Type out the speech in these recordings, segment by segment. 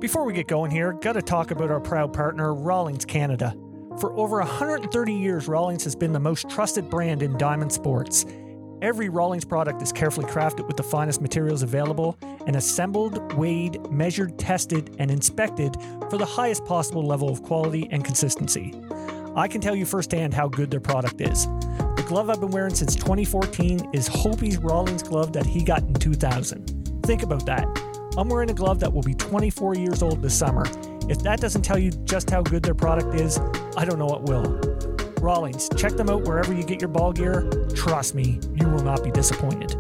Before we get going here, got to talk about our proud partner, Rawlings Canada. For over 130 years, Rawlings has been the most trusted brand in diamond sports. Every Rawlings product is carefully crafted with the finest materials available and assembled, weighed, measured, tested, and inspected for the highest possible level of quality and consistency. I can tell you firsthand how good their product is. The glove I've been wearing since 2014 is Hopey's Rawlings glove that he got in 2000. Think about that. I'm wearing a glove that will be 24 years old this summer. If that doesn't tell you just how good their product is, I don't know what will. Rawlings, check them out wherever you get your ball gear. Trust me, you will not be disappointed.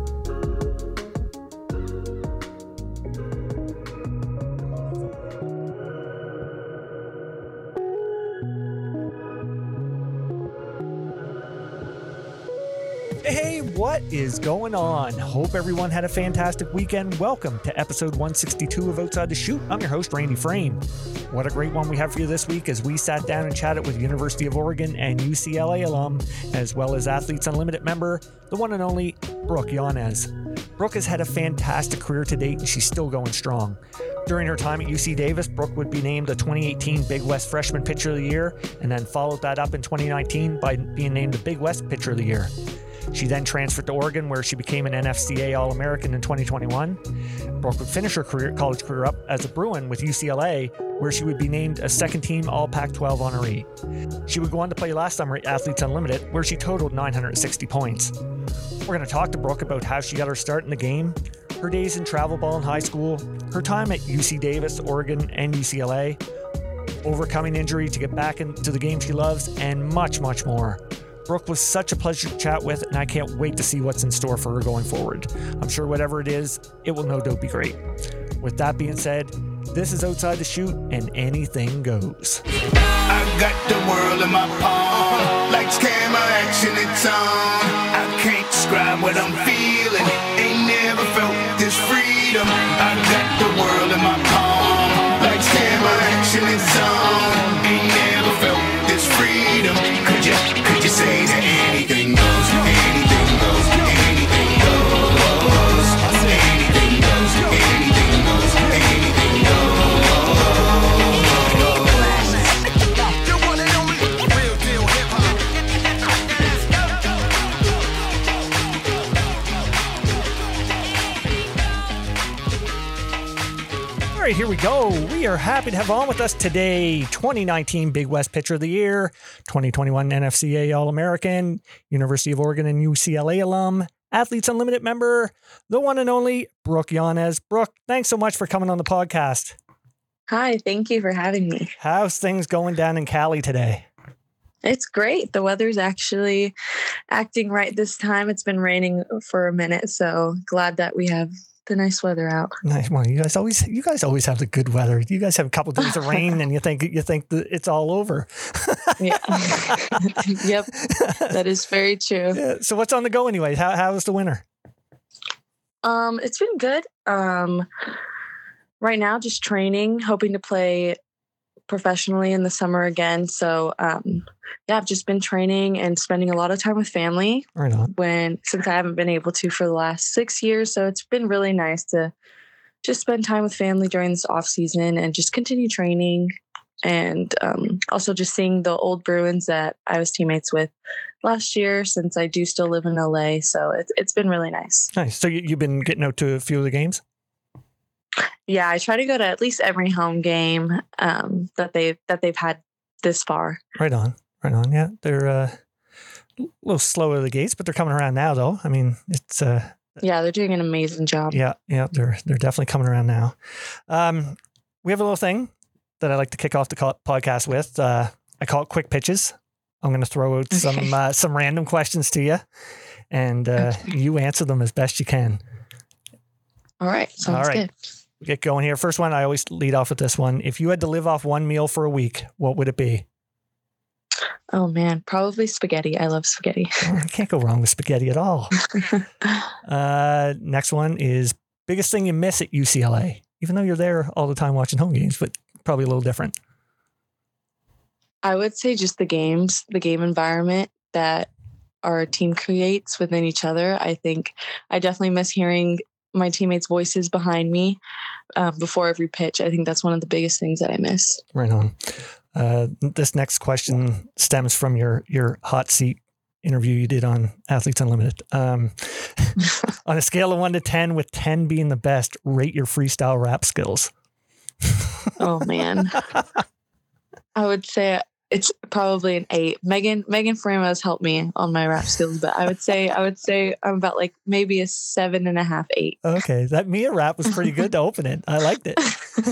Hey, what is going on? Hope everyone had a fantastic weekend. Welcome to episode 162 of Outside the Chute. I'm your host, Randy Frame. What a great one we have for you this week as we sat down and chatted with University of Oregon and UCLA alum, as well as Athletes Unlimited member, the one and only Brooke Yanez. Brooke has had a fantastic career to date and she's still going strong. During her time at UC Davis, Brooke would be named the 2018 Big West Freshman Pitcher of the Year and then followed that up in 2019 by being named the Big West Pitcher of the Year. She then transferred to Oregon, where she became an NFCA All-American in 2021. Brooke would finish her college career up as a Bruin with UCLA, where she would be named a second-team All-Pac-12 honoree. She would go on to play last summer at Athletes Unlimited, where she totaled 960 points. We're going to talk to Brooke about how she got her start in the game, her days in travel ball in high school, her time at UC Davis, Oregon, and UCLA, overcoming injury to get back into the game she loves, and much, much more. Brooke was such a pleasure to chat with, and I can't wait to see what's in store for her going forward. I'm sure whatever it is, it will no doubt be great. With that being said, this is Outside the Chute, and anything goes. I got the world in my palm, lights, camera, action, it's on. I can't describe what I'm feeling, ain't never felt this freedom. I got the world in my palm, lights, camera, action, it's on. Ain't never felt this freedom. Could you say that anything goes, anything goes, anything goes, anything goes, anything goes, anything goes. You want it only real deal hip hop. All right, here we go. We are happy to have on with us today 2019 Big West Pitcher of the Year, 2021 NFCA All-American, University of Oregon and UCLA alum, Athletes Unlimited member, the one and only Brooke Yanez. Brooke, thanks so much for coming on the podcast. Hi, thank you for having me. How's things going down in Cali today? It's great. The weather's actually acting right this time. It's been raining for a minute, so glad that we have the nice weather out. Nice. Well, you guys always have the good weather. You guys have a couple of days of rain, and you think that it's all over. Yeah. Yep. That is very true. Yeah. So what's on the go, anyways? How was the winter? It's been good. Right now, just training, hoping to play professionally in the summer again. So, I've just been training and spending a lot of time with family. Right on. Since I haven't been able to for the last 6 years. So it's been really nice to just spend time with family during this off season and just continue training. And also just seeing the old Bruins that I was teammates with last year, since I do still live in LA. So it's been really nice. Nice. So you've been getting out to a few of the games? Yeah, I try to go to at least every home game that they've had this far. Right on. Yeah, they're a little slow out of the gates, but they're coming around now, though. I mean, it's they're doing an amazing job. Yeah, they're definitely coming around now. We have a little thing that I like to kick off the podcast with. I call it quick pitches. I'm going to throw out some random questions to you, and you answer them as best you can. All right, sounds good. We'll get going here. First one, I always lead off with this one. If you had to live off one meal for a week, what would it be? Oh man, probably spaghetti. I love spaghetti. Oh, you can't go wrong with spaghetti at all. Next one is biggest thing you miss at UCLA, even though you're there all the time watching home games, but probably a little different. I would say just the game environment that our team creates within each other. I think I definitely miss hearing my teammates' voices behind me. before every pitch. I think that's one of the biggest things that I miss. Right on. This next question stems from your hot seat interview you did on Athletes Unlimited. On a scale of 1 to 10, with 10 being the best, rate your freestyle rap skills. Oh man. I would say it's probably an 8. Megan Framos helped me on my rap skills, but I would say I'm about like maybe a 7.5, 8. Okay, that Mia rap was pretty good to open it. I liked it.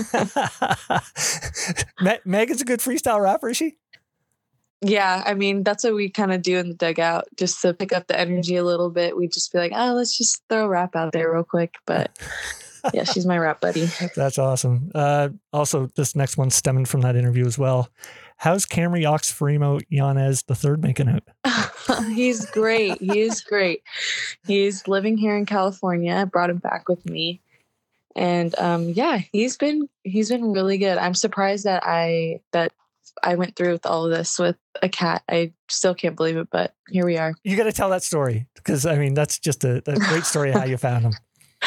Megan's a good freestyle rapper, is she? Yeah, I mean, that's what we kind of do in the dugout, just to pick up the energy a little bit. We'd just be like, oh, let's just throw a rap out there real quick. But yeah, she's my rap buddy. That's awesome. Also, this next one's stemming from that interview as well. How's Camry Oxfrimo Yanez III making out? He's great. He is great. He's living here in California. I brought him back with me. And yeah, he's been really good. I'm surprised that I went through with all of this with a cat. I still can't believe it, but here we are. You got to tell that story, because I mean, that's just a great story of how you found him.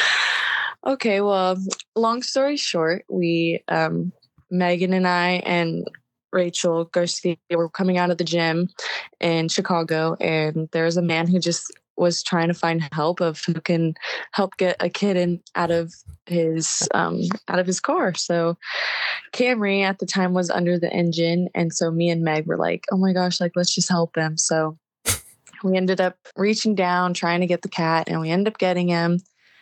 Okay, well, long story short, we, Megan and I and Rachel Garcia were coming out of the gym in Chicago, and there's a man who just was trying to find help of who can help get a kid out of his car. So Camry at the time was under the engine. And so me and Meg were like, oh my gosh, like, let's just help him. So we ended up reaching down, trying to get the cat, and we ended up getting him.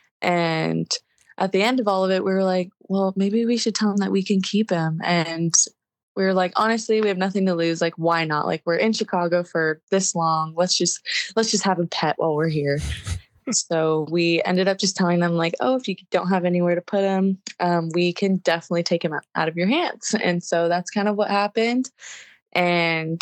And at the end of all of it, we were like, well, maybe we should tell him that we can keep him. And we were like, honestly, we have nothing to lose. Like, why not? Like, we're in Chicago for this long. Let's just have a pet while we're here. So we ended up just telling them, like, oh, if you don't have anywhere to put him, we can definitely take him out of your hands. And so that's kind of what happened. And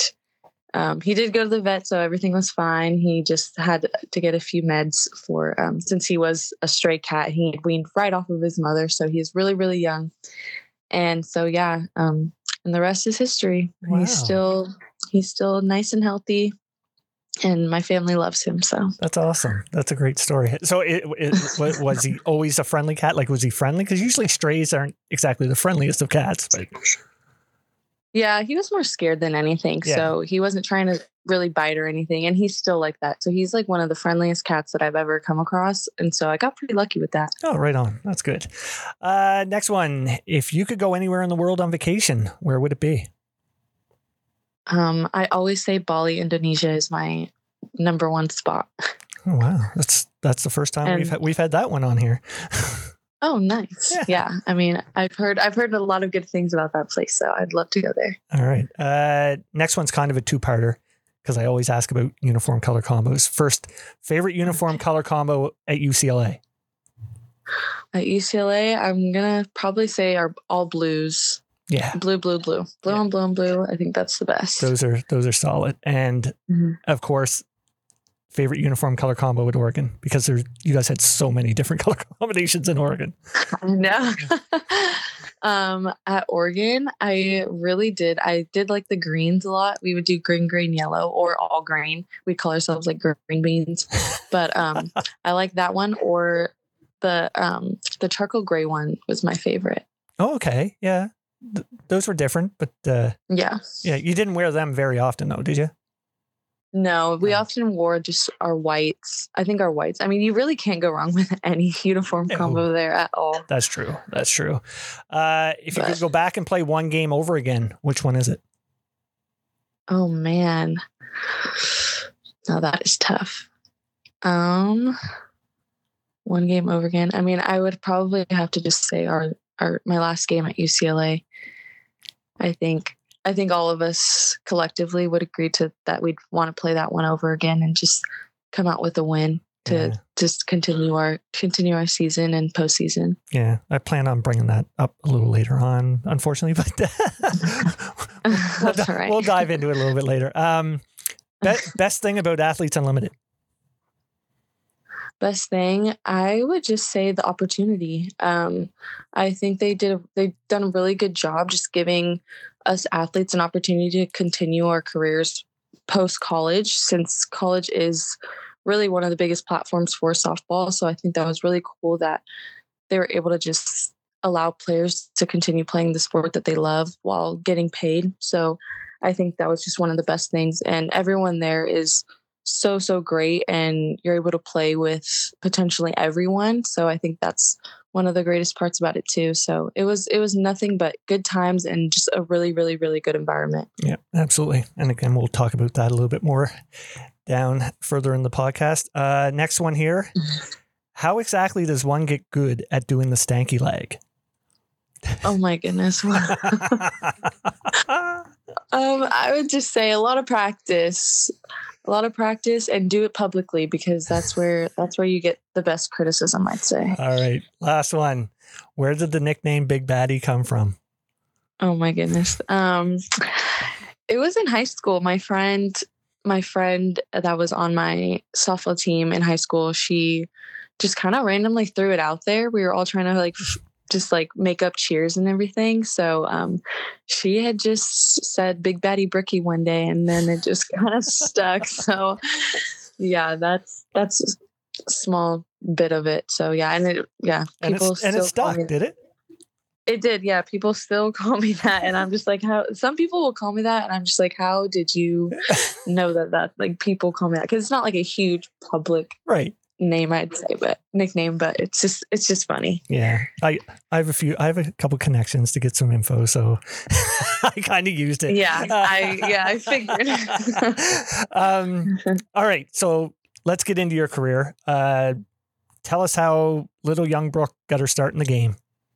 he did go to the vet, so everything was fine. He just had to get a few meds for, since he was a stray cat, he weaned right off of his mother. So he's really, really young. And so, yeah, and the rest is history. Wow. He's still nice and healthy, and my family loves him. So that's awesome. That's a great story. So was he always a friendly cat? Like, was he friendly? Because usually strays aren't exactly the friendliest of cats. But yeah, he was more scared than anything. Yeah. So he wasn't trying to really bite or anything. And he's still like that. So he's like one of the friendliest cats that I've ever come across. And so I got pretty lucky with that. Oh, right on. That's good. Next one. If you could go anywhere in the world on vacation, where would it be? I always say Bali, Indonesia is my number one spot. Oh, wow. That's the first time we've had that one on here. Oh, nice. Yeah. I mean, I've heard a lot of good things about that place, so I'd love to go there. All right. Next one's kind of a two-parter, because I always ask about uniform color combos. First, favorite uniform color combo at UCLA? At UCLA, I'm going to probably say are all blues. Yeah. Blue on blue on blue. I think that's the best. Those are solid. And of course, favorite uniform color combo at Oregon, because you guys had so many different color combinations in Oregon. I know. At Oregon, I did like the greens a lot. We would do green, yellow, or all green. We'd call ourselves like green beans. But I like that one, or the charcoal gray one was my favorite. Oh, okay. Yeah. Those were different, but yeah, you didn't wear them very often though, did you? No, we often wore just our whites. I think our whites. I mean, you really can't go wrong with any uniform combo there at all. That's true. If you could go back and play one game over again, which one is it? Oh man, now that is tough. One game over again. I mean, I would probably have to just say my last game at UCLA. I think all of us collectively would agree to that. We'd want to play that one over again and just come out with a win to just continue our season and postseason. Yeah, I plan on bringing that up a little later on, unfortunately, but that's all right. We'll dive into it a little bit later. Best thing about Athletes Unlimited? Best thing, I would just say the opportunity. I think they've done a really good job just giving us athletes an opportunity to continue our careers post-college, since college is really one of the biggest platforms for softball. So I think that was really cool that they were able to just allow players to continue playing the sport that they love while getting paid. So I think that was just one of the best things. And everyone there is so great, and you're able to play with potentially everyone. So I think that's one of the greatest parts about it too. So it was nothing but good times and just a really, really, really good environment. Yeah, absolutely. And again, we'll talk about that a little bit more down further in the podcast. Next one here. How exactly does one get good at doing the stanky leg? Oh my goodness. I would just say a lot of practice and do it publicly, because that's where you get the best criticism, I'd say. All right. Last one. Where did the nickname Big Baddie come from? Oh my goodness. It was in high school. My friend that was on my softball team in high school, she just kind of randomly threw it out there. We were all trying to just make up cheers and everything. So she had just said Big Baddie Bricky one day, and then it just kind of stuck. So yeah, that's a small bit of it. So yeah, people it stuck, did it? It did, yeah. People still call me that, and I'm just like, how? Some people will call me that, and I'm just like, how did you know that people call me that? Because it's not like a huge public name, I'd say, but nickname, but it's just funny. Yeah. I have a couple connections to get some info, so I kind of used it. Yeah. I figured. All right. So let's get into your career. Tell us how little young Brooke got her start in the game.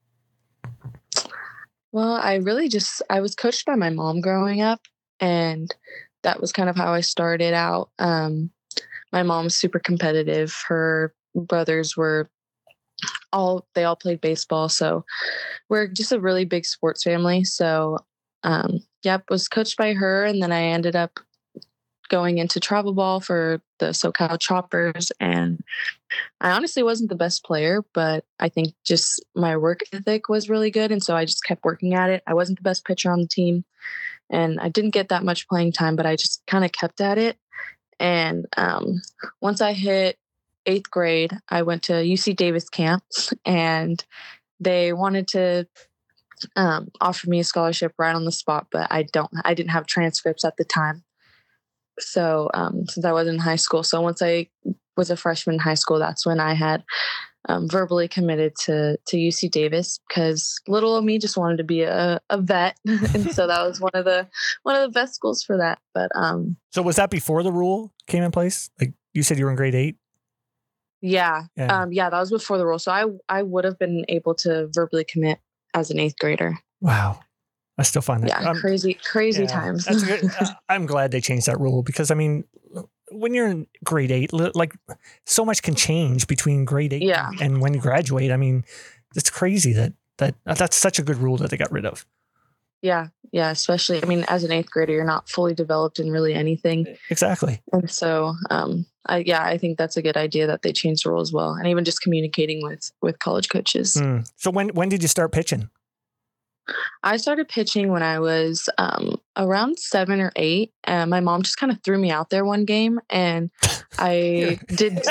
Well, I was coached by my mom growing up, and that was kind of how I started out. My mom's super competitive. Her brothers all played baseball. So we're just a really big sports family. So, was coached by her. And then I ended up going into travel ball for the SoCal Choppers. And I honestly wasn't the best player, but I think just my work ethic was really good. And so I just kept working at it. I wasn't the best pitcher on the team, and I didn't get that much playing time, but I just kind of kept at it. And once I hit 8th grade, I went to UC Davis camp, and they wanted to offer me a scholarship right on the spot, but I didn't have transcripts at the time. So since I was in high school, so once I was a freshman in high school, that's when I had verbally committed to UC Davis, because little of me just wanted to be a vet. And so that was one of the best schools for that. But so was that before the rule came in place? Like you said, you were in grade 8? Yeah. That was before the rule. So I would have been able to verbally commit as an 8th grader. Wow. I still find that crazy times. That's good. I'm glad they changed that rule, because I mean, when you're in grade 8, like so much can change between grade 8 and when you graduate. I mean, it's crazy that's such a good rule that they got rid of. Yeah. Yeah. Especially, I mean, as an 8th grader, you're not fully developed in really anything. Exactly. And so, I think that's a good idea that they changed the rule as well. And even just communicating with college coaches. So when did you start pitching? I started pitching when I was around 7 or 8. My mom just kind of threw me out there one game, and I did.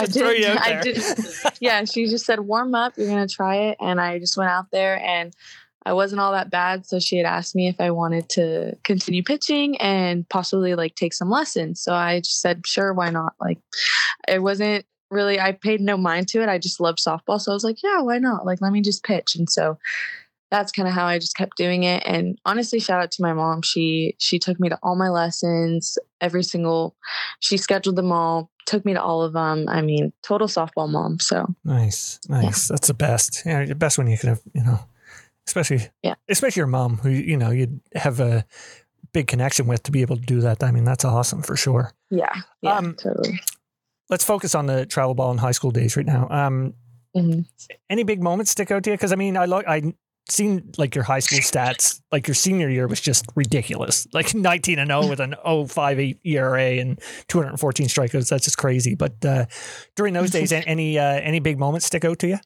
Yeah, she just said, "Warm up. You're gonna try it." And I just went out there, and I wasn't all that bad. So she had asked me if I wanted to continue pitching and possibly take some lessons. So I just said, "Sure, why not?" It wasn't really. I paid no mind to it. I just loved softball, so I was like, "Yeah, why not? Let me just pitch." And so that's kind of how I just kept doing it. And honestly, shout out to my mom. She took me to all my lessons, she scheduled them all, took me to all of them. I mean, total softball mom. So nice. Yeah. That's the best. Yeah, the best when you could have, especially your mom, who, you'd have a big connection with, to be able to do that. I mean, that's awesome for sure. Yeah, totally. Let's focus on the travel ball and high school days right now. Any big moments stick out to you? Because I mean, I seen your high school stats, your senior year was just ridiculous, 19-0 with an 0.58 ERA and 214 strikeouts. That's just crazy. But during those days, any big moments stick out to you?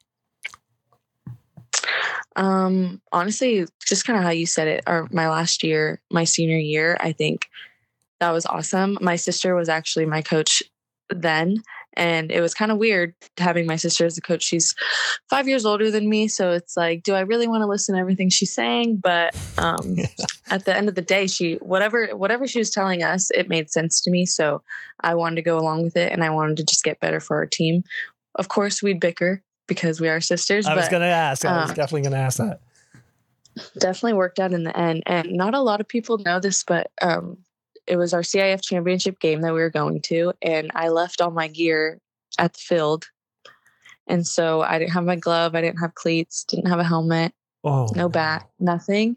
Honestly, just kind of how you said it, or my senior year, I think that was awesome. My sister was actually my coach then, And it was kind of weird having my sister as a coach. She's 5 years older than me. So it's like, do I really want to listen to everything she's saying? But at the end of the day, whatever she was telling us, it made sense to me. So I wanted to go along with it, and I wanted to just get better for our team. Of course, we'd bicker because we are sisters. I was going to ask. I was definitely going to ask that. Definitely worked out in the end. And not a lot of people know this, but it was our CIF championship game that we were going to, and I left all my gear at the field. And so I didn't have my glove, I didn't have cleats, didn't have a helmet, no bat, nothing.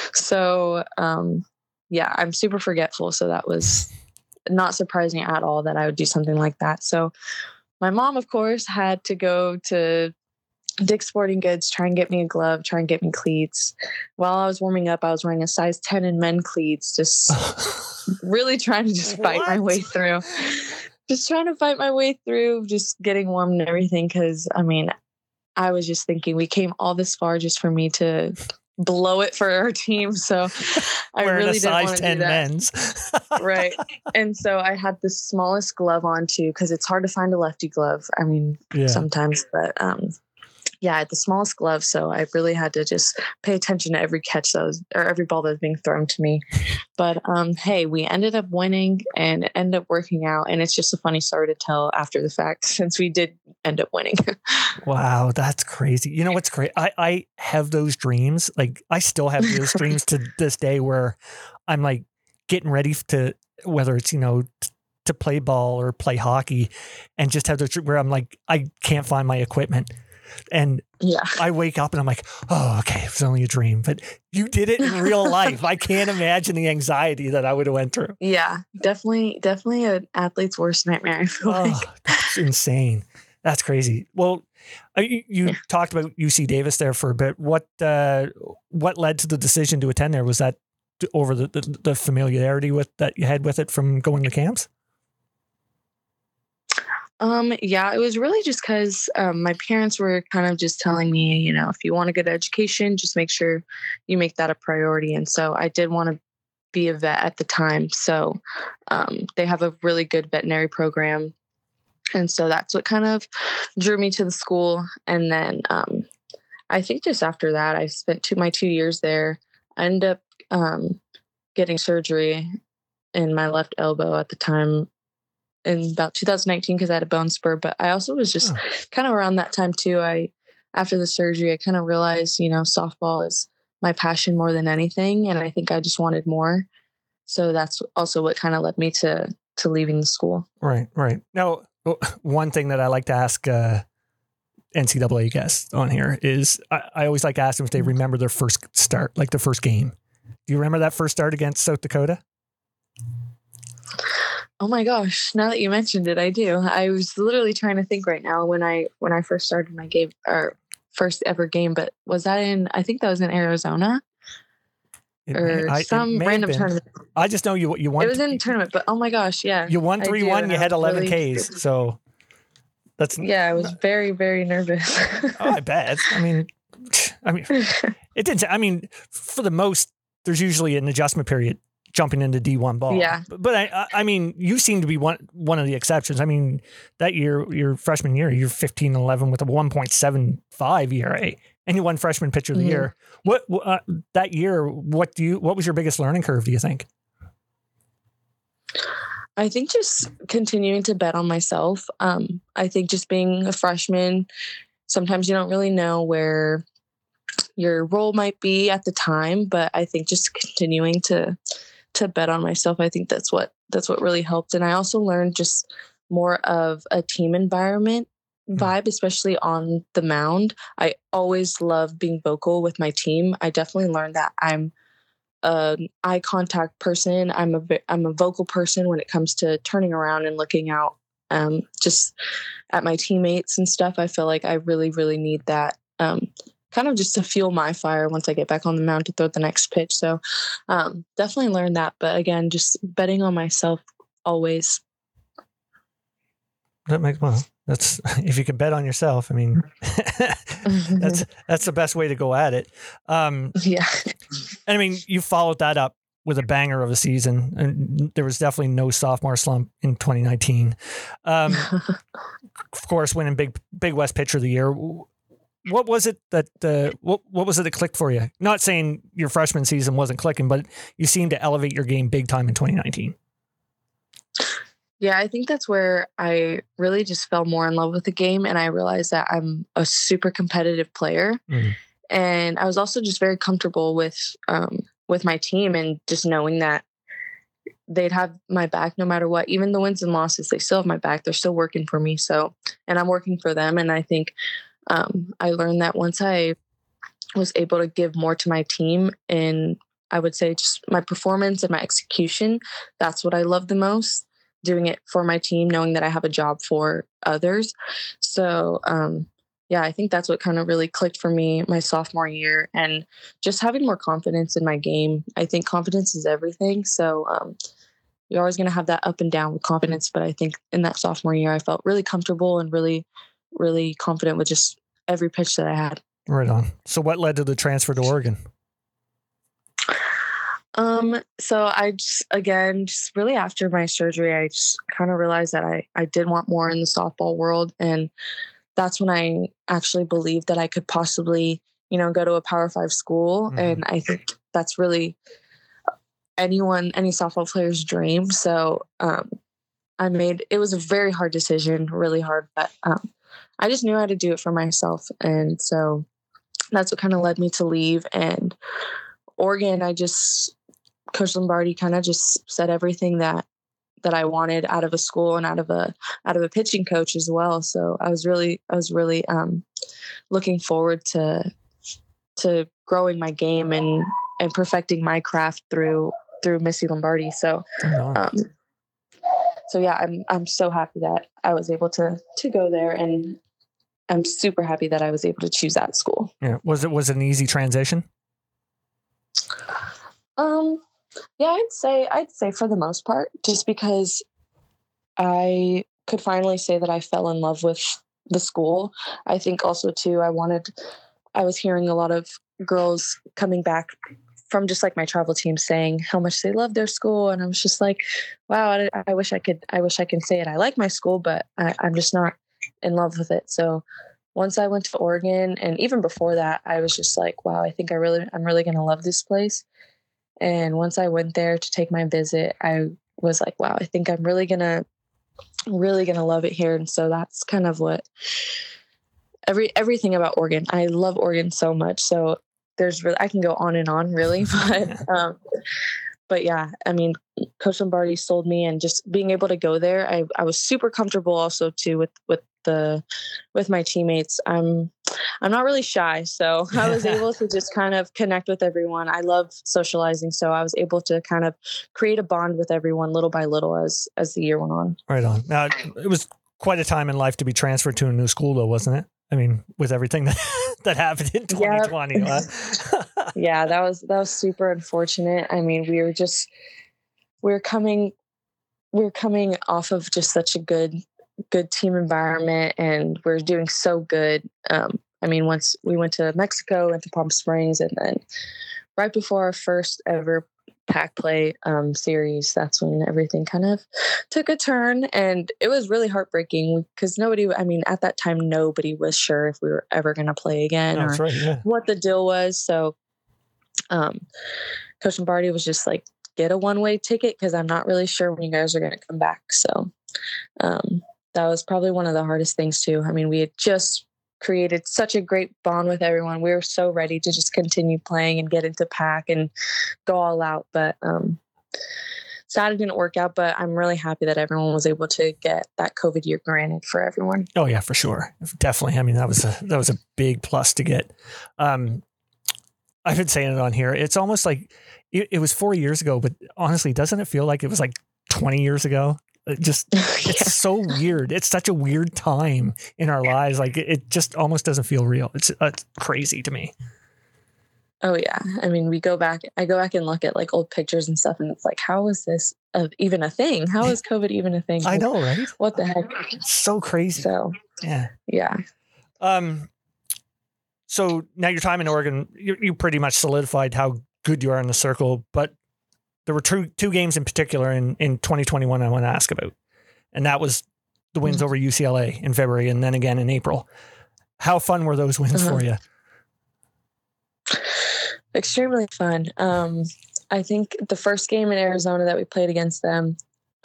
So yeah, I'm super forgetful. So that was not surprising at all that I would do something like that. So my mom, of course, had to go to Dick's Sporting Goods, try and get me a glove, try and get me cleats. While I was warming up, I was wearing a size 10 in men cleats, just really trying to just fight my way through. Just trying to fight my way through, just getting warm and everything. Because, I mean, I was just thinking we came all this far just for me to blow it for our team. So I really didn't want to do that. Men's. Right. And so I had the smallest glove on too, because it's hard to find a lefty glove. I mean, sometimes, but yeah, I had the smallest glove, so I really had to just pay attention to every catch that was, or every ball that was being thrown to me. But hey, we ended up winning, and it ended up working out. And it's just a funny story to tell after the fact, since we did end up winning. Wow, that's crazy. You know what's great? I have those dreams. Like, I still have those dreams to this day, where I'm like getting ready to, whether it's, you know, to play ball or play hockey, and just have those where I'm like, I can't find my equipment. And I wake up and I'm like, oh, okay, it was only a dream. But you did it in real life. I can't imagine the anxiety that I would have went through. Yeah, definitely an athlete's worst nightmare, I feel like. That's insane. That's crazy. Well, you talked about UC Davis there for a bit. What led to the decision to attend there? Was that over the familiarity that you had with it from going to camps? Yeah, it was really just because my parents were kind of just telling me, you know, if you want a good education, just make sure you make that a priority. And so I did want to be a vet at the time. So they have a really good veterinary program. And so that's what kind of drew me to the school. And then I think just after that, I spent my 2 years there. I ended up getting surgery in my left elbow at the time, in about 2019, because I had a bone spur. But I also was just kind of around that time too. After the surgery, I kind of realized, you know, softball is my passion more than anything. And I think I just wanted more. So that's also what kind of led me to leaving the school. Right. Now, one thing that I like to ask NCAA guests on here is I always like to ask them if they remember their first start, like the first game. Do you remember that first start against South Dakota? Oh my gosh. Now that you mentioned it, I do. I was literally trying to think right now when I first started my game, or first ever game, but was that I think that was in Arizona some random tournament. I just know you won. It was in a tournament, but oh my gosh. Yeah. You won 3-1. You had 11 really Ks. So I was very, very nervous. Oh, I bet. I mean, it didn't, for the most, there's usually an adjustment period jumping into D1 ball. Yeah. But I mean, you seem to be one of the exceptions. I mean, that year, your freshman year, you're 15-11 with a 1.75 ERA, and you won freshman pitcher of the year. What that year, what was your biggest learning curve, do you think? I think just continuing to bet on myself. I think just being a freshman, sometimes you don't really know where your role might be at the time, but I think just continuing to bet on myself, I think that's what really helped. And I also learned just more of a team environment vibe, especially on the mound. I always love being vocal with my team. I definitely learned that I'm an eye contact person. I'm a vocal person when it comes to turning around and looking out just at my teammates and stuff. I feel like I really, really need that kind of just to fuel my fire once I get back on the mound to throw the next pitch. So definitely learned that. But again, just betting on myself always. That's, if you can bet on yourself, I mean, that's the best way to go at it. Yeah. And I mean, you followed that up with a banger of a season, and there was definitely no sophomore slump in 2019. Of course, winning Big West Pitcher of the Year. What was it that what was it that clicked for you? Not saying your freshman season wasn't clicking, but you seemed to elevate your game big time in 2019. Yeah, I think that's where I really just fell more in love with the game, and I realized that I'm a super competitive player. Mm-hmm. And I was also just very comfortable with my team, and just knowing that they'd have my back no matter what. Even the wins and losses, they still have my back. They're still working for me. So, and I'm working for them. And I think I learned that once I was able to give more to my team, and I would say just my performance and my execution, that's what I love the most. Doing it for my team, knowing that I have a job for others. So, yeah, I think that's what kind of really clicked for me my sophomore year, and just having more confidence in my game. I think confidence is everything. So you're always going to have that up and down with confidence. But I think in that sophomore year, I felt really comfortable and really, really confident with just every pitch that I had. Right on. So what led to the transfer to Oregon? So I just really after my surgery, I just kind of realized that I did want more in the softball world. And that's when I actually believed that I could possibly, go to a Power 5 school. Mm-hmm. And I think that's really any softball player's dream. So, it was a very hard decision, really hard, but, I just knew how to do it for myself. And so that's what kind of led me to leave. And Oregon, Coach Lombardi kind of just said everything that I wanted out of a school and out of a pitching coach as well. So I was really looking forward to growing my game and perfecting my craft through Missy Lombardi. So, yeah, I'm so happy that I was able to go there, and I'm super happy that I was able to choose that school. Yeah. Was it an easy transition? Yeah, I'd say for the most part, just because I could finally say that I fell in love with the school. I think also too, I was hearing a lot of girls coming back from just like my travel team saying how much they love their school. And I was just like, wow, I wish I could say it. I like my school, but I'm just not in love with it. So once I went to Oregon, and even before that, I was just like, wow, I think I'm really going to love this place. And once I went there to take my visit, I was like, wow, I think I'm really gonna love it here. And so that's kind of what everything about Oregon. I love Oregon so much. So I can go on and on really, but yeah, I mean, Coach Lombardi sold me, and just being able to go there, I was super comfortable also too with my teammates. I'm not really shy, so I was able to just kind of connect with everyone. I love socializing, so I was able to kind of create a bond with everyone little by little as the year went on. Right on. Now, it was quite a time in life to be transferred to a new school, though, wasn't it? I mean, with everything that happened in 2020. Yep. Yeah, that was super unfortunate. I mean, we were coming off of just such a good team environment, and we're doing so good. I mean, once we went to Mexico, went to Palm Springs, and then right before our first ever pack play series, that's when everything kind of took a turn, and it was really heartbreaking because at that time, nobody was sure if we were ever going to play again what the deal was. So Coach Lombardi was just like, get a one-way ticket because I'm not really sure when you guys are going to come back. So that was probably one of the hardest things too. I mean, we had just created such a great bond with everyone. We were so ready to just continue playing and get into pack and go all out. But sad it didn't work out, but I'm really happy that everyone was able to get that COVID year granted for everyone. Oh yeah, for sure. Definitely. I mean, that was a big plus to get. I've been saying it on here. It's almost like it was 4 years ago, but honestly, doesn't it feel like it was like 20 years ago? It's so weird. It's such a weird time in our lives. Like it just almost doesn't feel real. It's crazy to me. Oh yeah. I mean, I go back and look at like old pictures and stuff, and it's like, how is this even a thing? How is COVID even a thing? I know, right? What the heck? It's so crazy. So yeah. So now your time in Oregon, you pretty much solidified how good you are in the circle, but there were two games in particular in 2021 I want to ask about. And that was the wins over UCLA in February and then again in April. How fun were those wins for you? Extremely fun. I think the first game in Arizona that we played against them,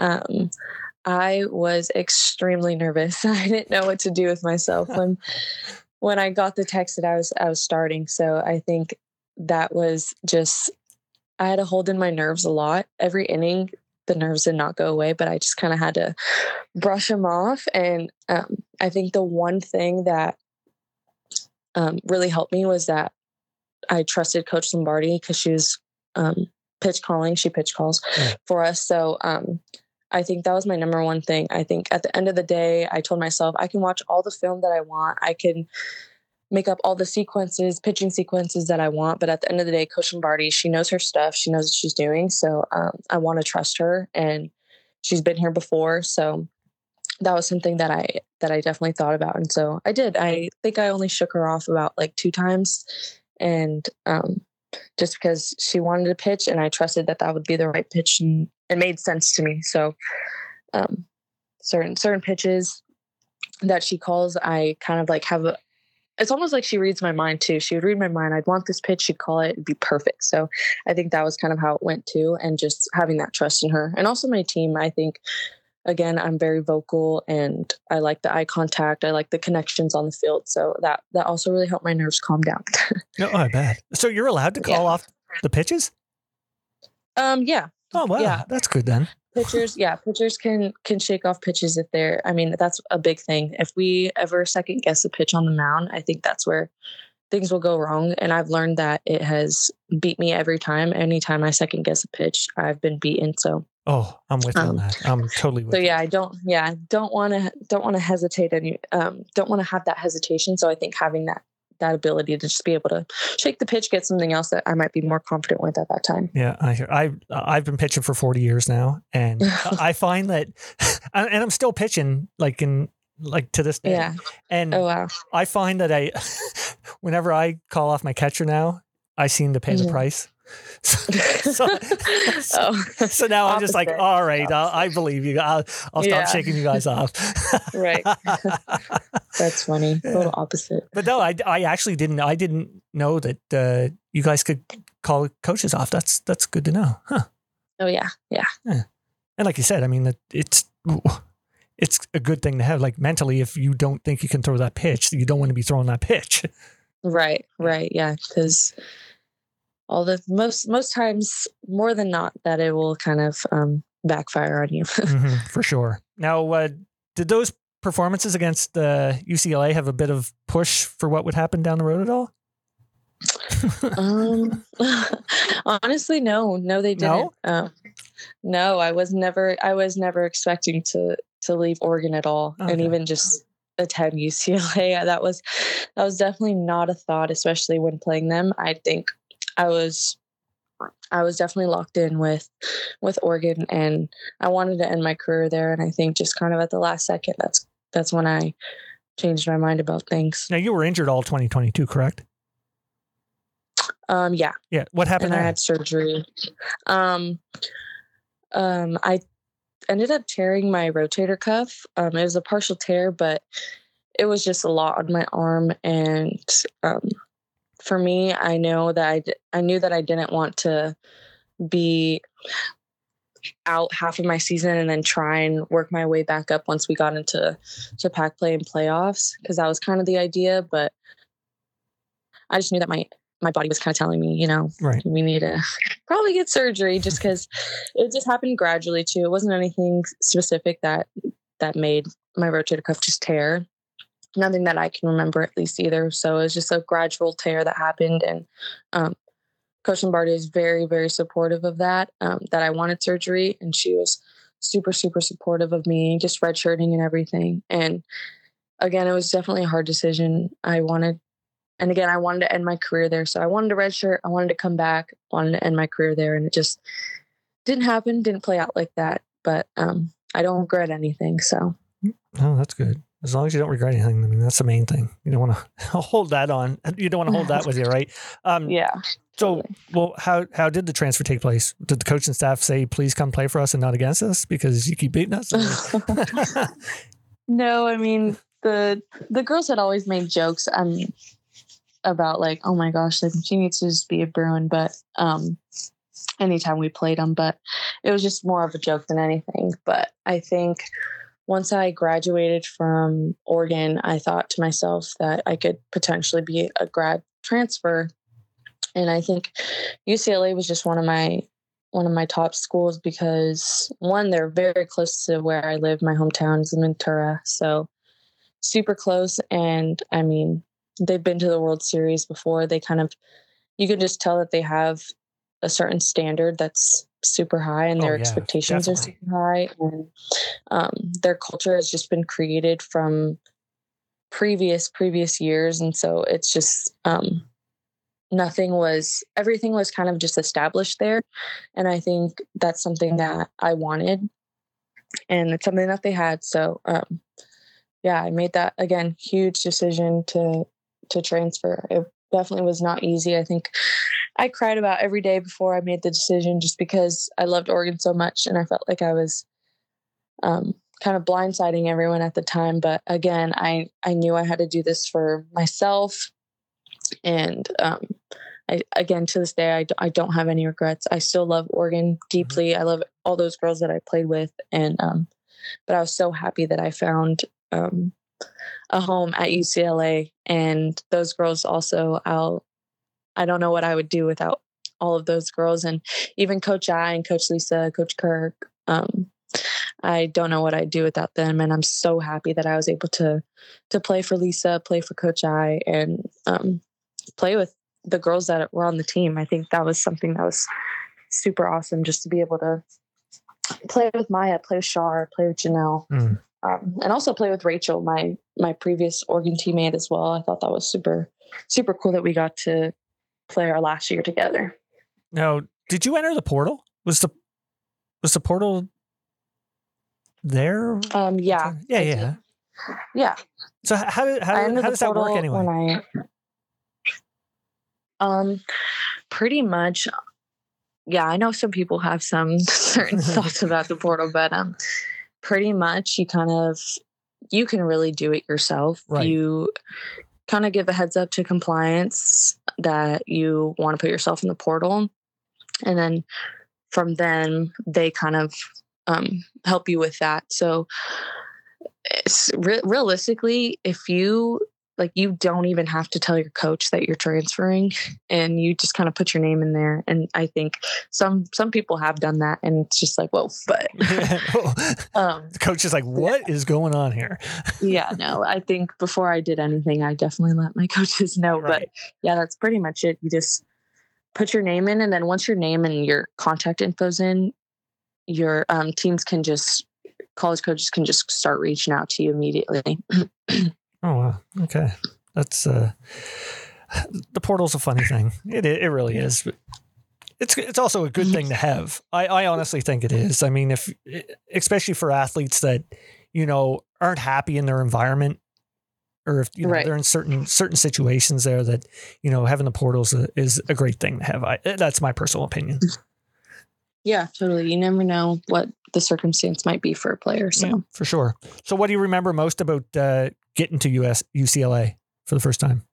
I was extremely nervous. I didn't know what to do with myself when I got the text that I was starting. So I think that was just, I had to hold in my nerves a lot. Every inning, the nerves did not go away, but I just kind of had to brush them off. And I think the one thing that really helped me was that I trusted Coach Lombardi because she was pitch calling. She pitch calls for us. So I think that was my number one thing. I think at the end of the day, I told myself I can watch all the film that I want. I can make up all the sequences, pitching sequences that I want. But at the end of the day, Coach Lombardi, she knows her stuff. She knows what she's doing. So I want to trust her, and she's been here before. So that was something that I definitely thought about. And so I did. I think I only shook her off about like 2 times. And just because she wanted to pitch and I trusted that would be the right pitch, and it made sense to me. So certain pitches that she calls, I kind of like it's almost like she reads my mind too. She would read my mind. I'd want this pitch. She'd call it. It'd be perfect. So I think that was kind of how it went too. And just having that trust in her, and also my team. I think, again, I'm very vocal and I like the eye contact. I like the connections on the field. So that also really helped my nerves calm down. No, I bet. So you're allowed to call off the pitches? Yeah. Oh, wow. Yeah. That's good then. Pitchers can shake off pitches if that's a big thing. If we ever second guess a pitch on the mound, I think that's where things will go wrong. And I've learned that it has beat me every time. Anytime I second guess a pitch, I've been beaten. So I'm with you on that. I'm totally with you. So yeah, I don't want to hesitate don't want to have that hesitation. So I think having that ability to just be able to shake the pitch, get something else that I might be more confident with at that time. Yeah. I've been pitching for 40 years now, and I find that, and I'm still pitching to this day. Yeah. And oh, wow. I find that whenever I call off my catcher now, I seem to pay the price. So now I'm just like, all right, I believe you. I'll stop shaking you guys off. Right. That's funny. Total opposite. But no, I actually didn't. I didn't know that you guys could call coaches off. That's good to know, huh? Oh yeah. And like you said, I mean, it's a good thing to have. Like mentally, if you don't think you can throw that pitch, you don't want to be throwing that pitch. Right. Yeah, because all the most times, more than not, that it will kind of backfire on you. For sure. Now, did those performances against UCLA have a bit of push for what would happen down the road at all? Honestly, no, they didn't. No, I was never expecting to leave Oregon at all. Okay. And even just attend UCLA. That was definitely not a thought, especially when playing them. I think I was definitely locked in with Oregon, and I wanted to end my career there. And I think just kind of at the last second, that's when I changed my mind about things. Now, you were injured all 2022, correct? Yeah. Yeah. What happened? And I had surgery. I ended up tearing my rotator cuff. It was a partial tear, but it was just a lot on my arm. And for me, I knew that I didn't want to be out half of my season and then try and work my way back up once we got into pack play and playoffs, because that was kind of the idea. But I just knew that my body was kind of telling me, right, we need to probably get surgery, just because it just happened gradually too. It wasn't anything specific that made my rotator cuff just tear. Nothing that I can remember, at least, either. So it was just a gradual tear that happened. And Coach Lombardi is very, very supportive of that I wanted surgery. And she was super, super supportive of me, just redshirting and everything. And again, it was definitely a hard decision. I wanted to end my career there. So I wanted to redshirt. I wanted to come back, wanted to end my career there. And it just didn't happen, didn't play out like that. But I don't regret anything. So. Oh, that's good. As long as you don't regret anything, I mean, that's the main thing. You don't want to hold that on. You don't want to hold that with you, right? Yeah. So, well, how did the transfer take place? Did the coach and staff say, please come play for us and not against us because you keep beating us? No, I mean, the girls had always made jokes about like, oh my gosh, like she needs to just be a Bruin, but anytime we played them, but it was just more of a joke than anything. But I think once I graduated from Oregon, I thought to myself that I could potentially be a grad transfer. And I think UCLA was just one of my top schools because one, they're very close to where I live. My hometown is in Ventura, so super close. And I mean, they've been to the World Series before. They you can just tell that they have a certain standard that's super high, and their expectations definitely are super high. And their culture has just been created from previous years, and so it's just everything was kind of just established there. And I think that's something that I wanted, and it's something that they had. So I made that, again, huge decision to transfer. It definitely was not easy. I think I cried about every day before I made the decision, just because I loved Oregon so much, and I felt like I was kind of blindsiding everyone at the time. But again, I knew I had to do this for myself. And again, to this day, I don't have any regrets. I still love Oregon deeply. Mm-hmm. I love all those girls that I played with. And but I was so happy that I found a home at UCLA. And those girls also, I don't know what I would do without all of those girls. And even Coach I and Coach Lisa, Coach Kirk, I don't know what I'd do without them. And I'm so happy that I was able to play for Lisa, play for Coach I, and play with the girls that were on the team. I think that was something that was super awesome, just to be able to play with Maya, play with Shar, play with Janelle, and also play with Rachel, my previous Oregon teammate as well. I thought that was super, super cool that we got to play our last year together. Now, did you enter the portal? Was the portal there? Yeah. Yeah. So how does that work anyway? Pretty much. Yeah, I know some people have some certain thoughts about the portal, but pretty much you can really do it yourself. Right. You kind of give a heads up to compliance that you want to put yourself in the portal, and then from then they kind of help you with that. So it's realistically, if you don't even have to tell your coach that you're transferring, and you just kind of put your name in there. And I think some people have done that, and it's just like, whoa, but the coach is like, what is going on here? Yeah, no, I think before I did anything, I definitely let my coaches know. Right. But yeah, that's pretty much it. You just put your name in, and then once your name and your contact info's in, your college coaches can just start reaching out to you immediately. Oh, wow. Okay. That's, the portal's a funny thing. It really is. But it's also a good thing to have. I honestly think it is. I mean, especially for athletes that, aren't happy in their environment, or if, right, they're in certain situations there, that, having the portals is a great thing to have. That's my personal opinion. Yeah, totally. You never know what the circumstance might be for a player. So yeah, for sure. So what do you remember most about getting to UCLA for the first time?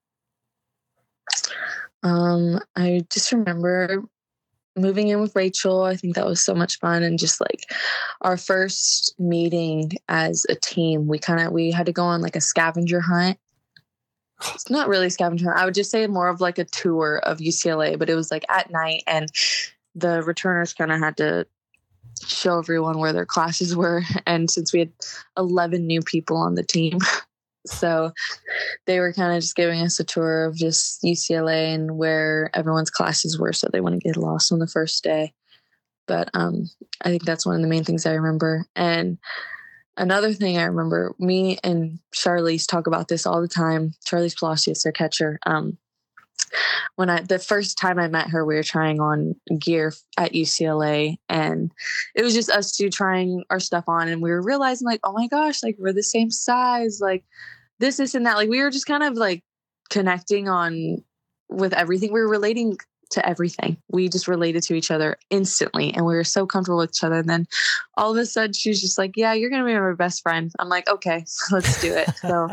I just remember moving in with Rachel. I think that was so much fun. And just like our first meeting as a team, we had to go on like a scavenger hunt. It's not really a scavenger hunt. I would just say more of like a tour of UCLA, but it was like at night, and the returners kind of had to show everyone where their classes were. And since we had 11 new people on the team, so they were kind of just giving us a tour of just UCLA and where everyone's classes were, so they wouldn't get lost on the first day. But I think that's one of the main things I remember. And another thing I remember, me and Charlize talk about this all the time. Charlize Palacios, their catcher. the first time I met her, we were trying on gear at UCLA, and it was just us two trying our stuff on, and we were realizing like, oh my gosh, like we're the same size, like this and that. Like we were just kind of like connecting on with everything. We were relating to everything. We just related to each other instantly, and we were so comfortable with each other. And then all of a sudden she's just like, yeah, you're going to be my best friend. I'm like, okay, let's do it. So,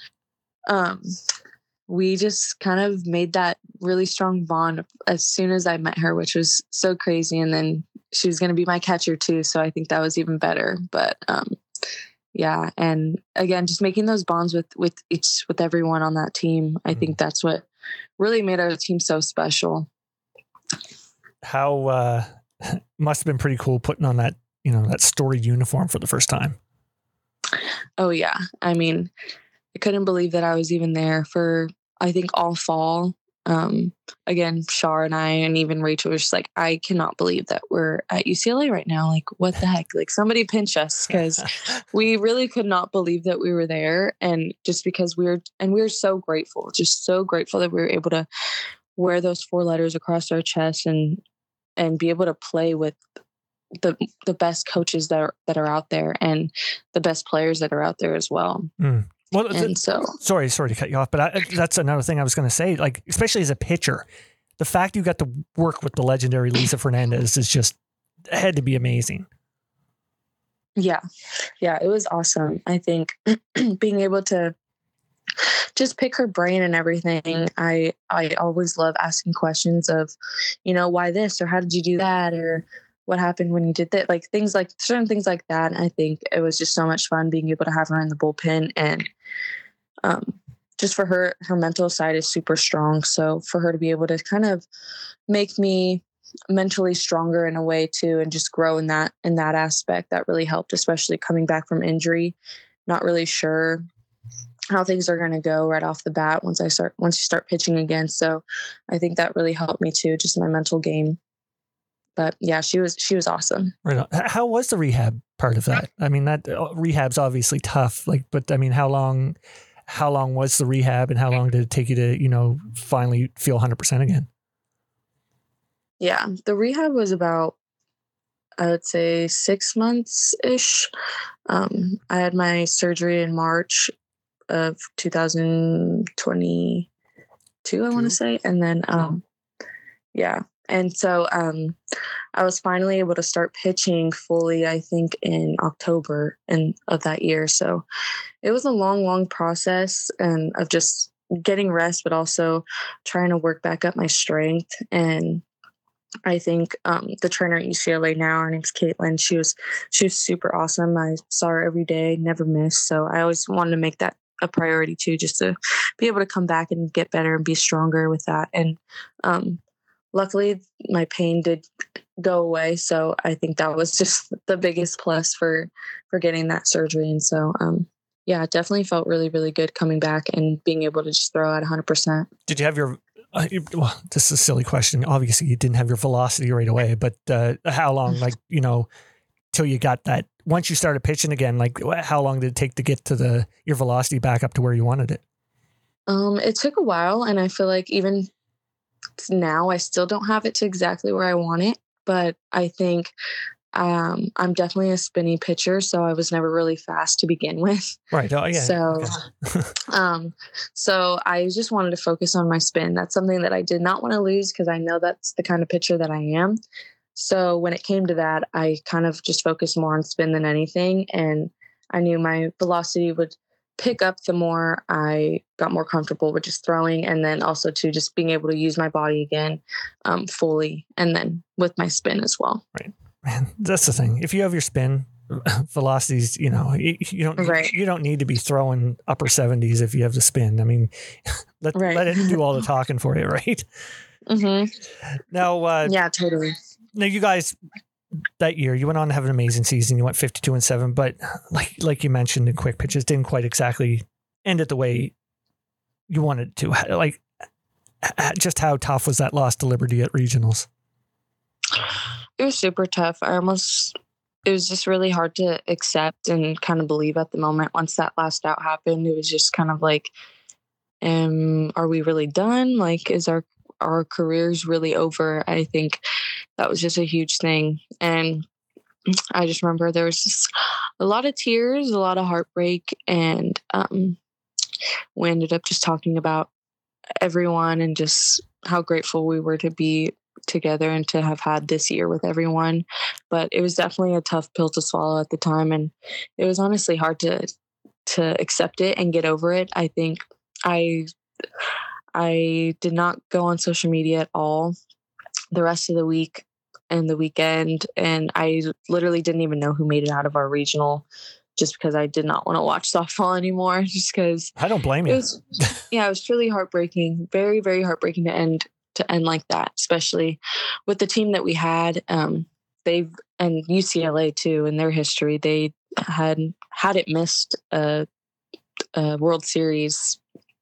we just kind of made that really strong bond as soon as I met her, which was so crazy. And then she was going to be my catcher too. So I think that was even better. But, yeah. And again, just making those bonds with everyone on that team. I think that's what really made our team so special. How, must have been pretty cool putting on that, that storied uniform for the first time. Oh yeah. I mean, I couldn't believe that I was even there for, I think, all fall. Again, Shar and I, and even Rachel, was just like, I cannot believe that we're at UCLA right now. Like, what the heck? Like, somebody pinch us, because we really could not believe that we were there. And just because we were so grateful, just so grateful that we were able to wear those 4 letters across our chest and be able to play with the best coaches that are out there, and the best players that are out there as well. Well, and so sorry to cut you off, but that's another thing I was going to say. Like, especially as a pitcher, the fact you got to work with the legendary Lisa Fernandez is just had to be amazing. Yeah, it was awesome. I think being able to just pick her brain and everything. I always love asking questions of, why this, or how did you do that, or what happened when you did that, like certain things like that. And I think it was just so much fun being able to have her in the bullpen, and just for her mental side is super strong. So for her to be able to kind of make me mentally stronger in a way too, and just grow in that aspect, that really helped, especially coming back from injury, not really sure how things are going to go right off the bat once you start pitching again. So I think that really helped me too, just my mental game. But yeah, she was awesome. Right on. How was the rehab part of that? I mean, that rehab's obviously tough. Like, but I mean, how long was the rehab, and how long did it take you to, finally feel 100% again? Yeah, the rehab was about, I would say, 6 months ish. I had my surgery in March of 2022, I want to say. And then, yeah. And so I was finally able to start pitching fully, I think, in October of that year. So it was a long, long process, and of just getting rest, but also trying to work back up my strength. And I think the trainer at UCLA now, her name's Caitlin, she was super awesome. I saw her every day, never missed. So I always wanted to make that a priority too, just to be able to come back and get better and be stronger with that. And luckily, my pain did go away. So I think that was just the biggest plus for getting that surgery. And so, yeah, it definitely felt really, really good coming back and being able to just throw at 100%. Did you have your, well, this is a silly question. Obviously, you didn't have your velocity right away, but how long, till you got that, once you started pitching again, how long did it take to get to your velocity back up to where you wanted it? It took a while, and I feel like even now I still don't have it to exactly where I want it, but I think I'm definitely a spinny pitcher, so I was never really fast to begin with. Right. Oh, yeah. So, so I just wanted to focus on my spin. That's something that I did not want to lose, because I know that's the kind of pitcher that I am. So when it came to that, I kind of just focused more on spin than anything. And I knew my velocity would pick up the more I got more comfortable with just throwing, and then also to just being able to use my body again fully, and then with my spin as well. Right. Man, that's the thing. If you have your spin, velocities, you don't need to be throwing upper 70s if you have the spin. I mean, let it do all the talking for you, right? Mm-hmm. Now, yeah, totally. Now, you guys, that year, you went on to have an amazing season. You went 52-7, but like you mentioned, the quick pitches didn't quite exactly end it the way you wanted it to. Like, just how tough was that loss to Liberty at regionals? It was super tough. It was just really hard to accept and kind of believe at the moment. Once that last out happened, it was just kind of like, are we really done? Like, is our careers really over? I think that was just a huge thing. And I just remember there was just a lot of tears, a lot of heartbreak, and we ended up just talking about everyone and just how grateful we were to be together and to have had this year with everyone. But it was definitely a tough pill to swallow at the time, and it was honestly hard to accept it and get over it. I think I did not go on social media at all the rest of the week and the weekend, and I literally didn't even know who made it out of our regional, just because I did not want to watch softball anymore. Just because I don't blame you. It was truly heartbreaking, very, very heartbreaking to end like that, especially with the team that we had. They've, and UCLA too, in their history, they had it missed a World Series.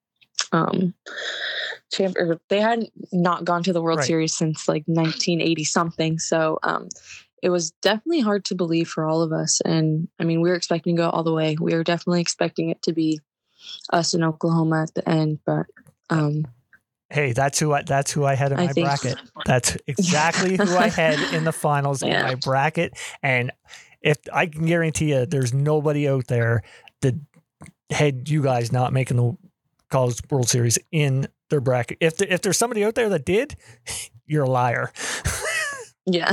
They had not gone to the World Series since like 1980 something. So it was definitely hard to believe for all of us. And I mean, we were expecting to go all the way. We were definitely expecting it to be us in Oklahoma at the end. But hey, that's who I had in my bracket. That's exactly who I had in the finals in my bracket. And if I can guarantee you, there's nobody out there that had you guys not making the College World Series in their bracket. If there's somebody out there that did, you're a liar. Yeah.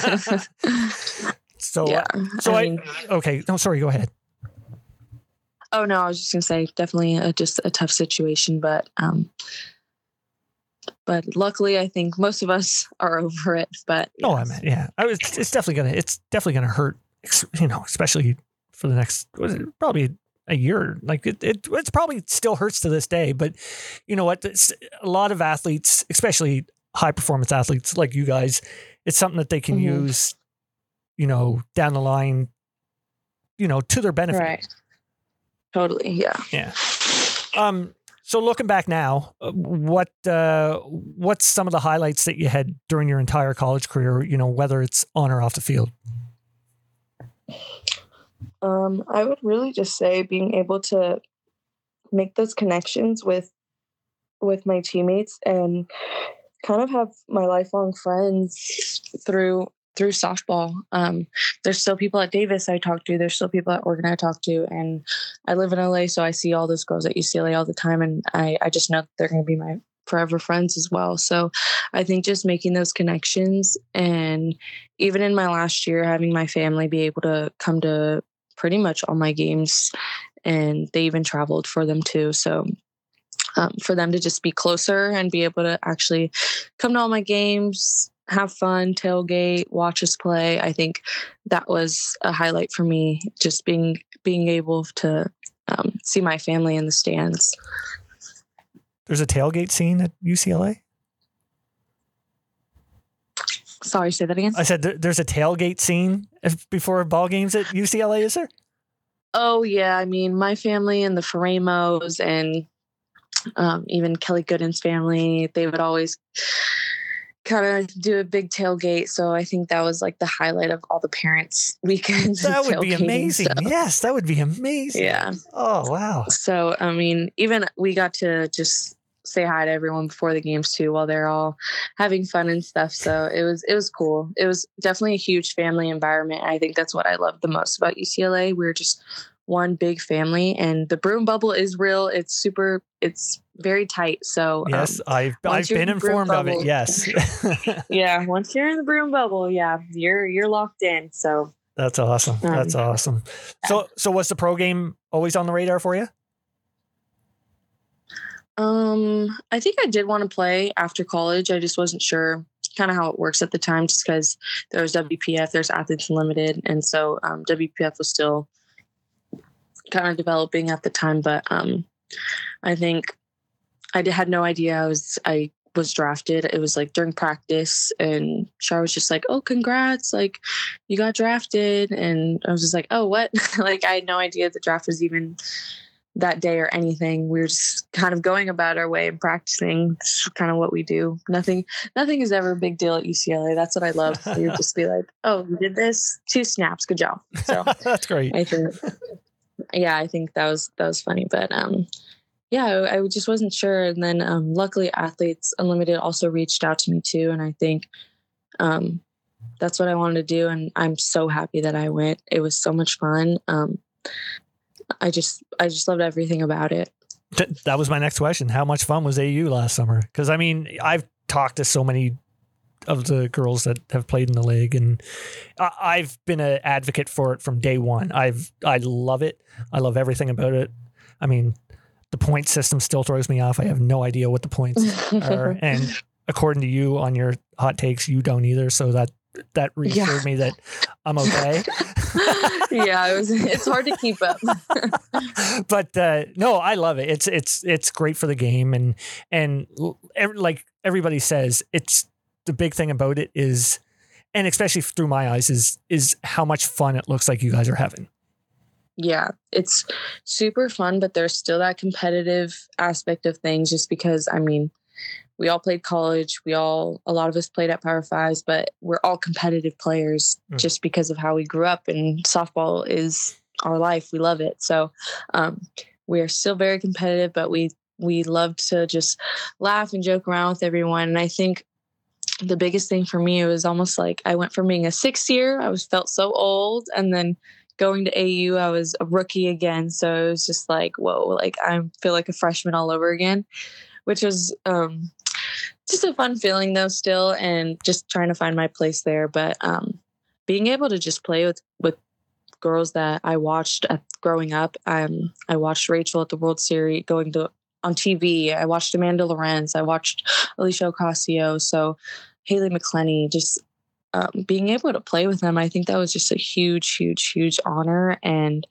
Okay. No, sorry. Go ahead. Oh no, I was just gonna say definitely just a tough situation, but luckily I think most of us are over it. But it's definitely gonna hurt, especially for the next probably a year. Like it's probably still hurts to this day, but you know what? A lot of athletes, especially high performance athletes like you guys, it's something that they can use, down the line, to their benefit. Right. Totally. Yeah. Yeah. So looking back now, what's some of the highlights that you had during your entire college career, whether it's on or off the field? I would really just say being able to make those connections with my teammates and kind of have my lifelong friends through softball. There's still people at Davis I talk to. There's still people at Oregon I talk to. And I live in LA, so I see all those girls at UCLA all the time. And I just know that they're going to be my forever friends as well. So I think just making those connections, and even in my last year, having my family be able to come to pretty much all my games, and they even traveled for them too. So for them to just be closer and be able to actually come to all my games, have fun, tailgate, watch us play. I think that was a highlight for me, just being able to see my family in the stands. There's a tailgate scene at UCLA? Sorry, say that again? I said there's a tailgate scene before ball games at UCLA, is there? Oh, yeah. I mean, my family and the Faramos and even Kelly Gooden's family, they would always kind of do a big tailgate. So I think that was like the highlight of all the parents' weekends. That would be amazing. So. Yes, that would be amazing. Yeah. Oh, wow. So, I mean, even we got to just say hi to everyone before the games too, while they're all having fun and stuff. So it was cool. It was definitely a huge family environment. I think that's what I loved the most about UCLA. We're just one big family, and the Bruin bubble is real. It's very tight. So yes, I've been informed of it. Yes. Yeah. Once you're in the Bruin bubble, yeah, you're locked in. So that's awesome. That's awesome. Yeah. So was the pro game always on the radar for you? I think I did want to play after college. I just wasn't sure kind of how it works at the time, just because there was WPF, there's Athletes Unlimited. And so, WPF was still kind of developing at the time, but, I think I had no idea I was drafted. It was like during practice, and Char was just like, "Oh, congrats. Like you got drafted." And I was just like, "Oh, what?" Like I had no idea the draft was even that day or anything. We were just kind of going about our way and practicing. It's kind of what we do. Nothing is ever a big deal at UCLA. That's what I love. You just be like, "Oh, you did this 2 snaps. Good job." So that's great. I think that was funny. But yeah, I just wasn't sure. And then luckily Athletes Unlimited also reached out to me too. And I think that's what I wanted to do. And I'm so happy that I went. It was so much fun. I just loved everything about it. That was my next question. How much fun was AU last summer? Because I mean, I've talked to so many of the girls that have played in the league, and I've been an advocate for it from day one. I love it. I love everything about it. I mean, the point system still throws me off. I have no idea what the points are, and according to you on your hot takes, you don't either. So that reassured me that I'm okay. Yeah, it's hard to keep up. But no, I love it. It's great for the game, and like everybody says, it's the big thing about it is, and especially through my eyes, is how much fun it looks like you guys are having. Yeah, it's super fun, but there's still that competitive aspect of things, just because, I mean, we all played college. A lot of us played at Power Fives, but we're all competitive players just because of how we grew up, and softball is our life. We love it. So we are still very competitive, but we love to just laugh and joke around with everyone. And I think the biggest thing for me, it was almost like I went from being a sixth year, felt so old, and then going to AU, I was a rookie again. So it was just like, whoa, like I feel like a freshman all over again, which was just a fun feeling though still, and just trying to find my place there. But being able to just play with girls that I watched growing up. I watched Rachel at the World Series on TV. I watched Amanda Lorenz. I watched Alicia Ocasio. So Haley McClenny, just being able to play with them, I think that was just a huge, huge, huge honor. And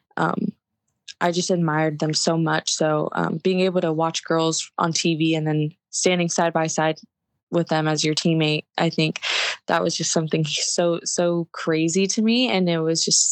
I just admired them so much. So being able to watch girls on TV and then standing side by side with them as your teammate, I think that was just something so crazy to me. And it was just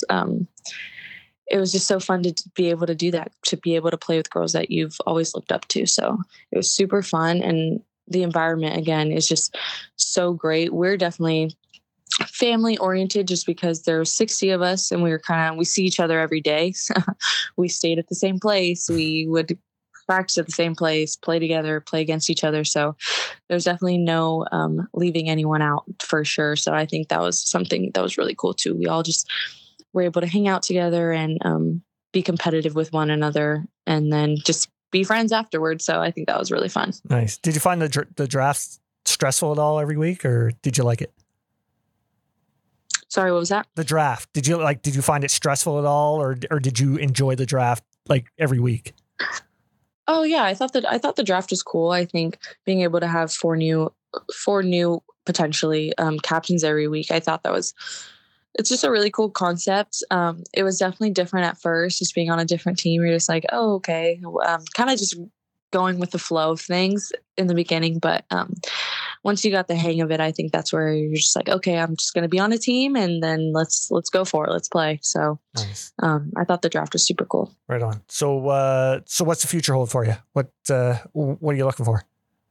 so fun to be able to do that, to be able to play with girls that you've always looked up to. So it was super fun. And the environment, again, is just so great. We're definitely family oriented just because there's 60 of us, and we see each other every day. So we stayed at the same place. We would practice at the same place, play together, play against each other. So there's definitely no leaving anyone out for sure. So I think that was something that was really cool too. We all just were able to hang out together and be competitive with one another, and then just be friends afterwards. So I think that was really fun. Nice. Did you find the draft stressful at all every week, or did you like it? Sorry, what was that? The draft. Did you find it stressful at all, or did you enjoy the draft like every week? Oh yeah, I thought the draft was cool. I think being able to have four new potentially captains every week, I thought it's just a really cool concept. It was definitely different at first, just being on a different team. You're just like, oh, okay. Kind of just going with the flow of things in the beginning. But once you got the hang of it, I think that's where you're just like, okay, I'm just going to be on a team, and then let's go for it. Let's play. So nice. I thought the draft was super cool. Right on. So what's the future hold for you? What are you looking for?